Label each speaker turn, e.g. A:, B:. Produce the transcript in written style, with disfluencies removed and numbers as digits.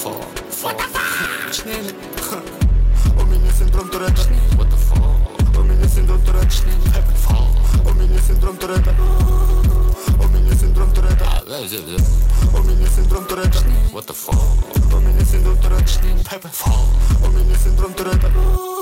A: fuck? What the fuck? Schnell. O mnie syndrom Tourette. What the fuck? O mnie syndrom Tourette. Pepper fuck. O mnie syndrom Tourette. O mnie syndrom Tourette. O mnie syndrom Tourette. What the fuck? O mnie syndrom Tourette. Pepper fuck. O mnie syndrom Tourette.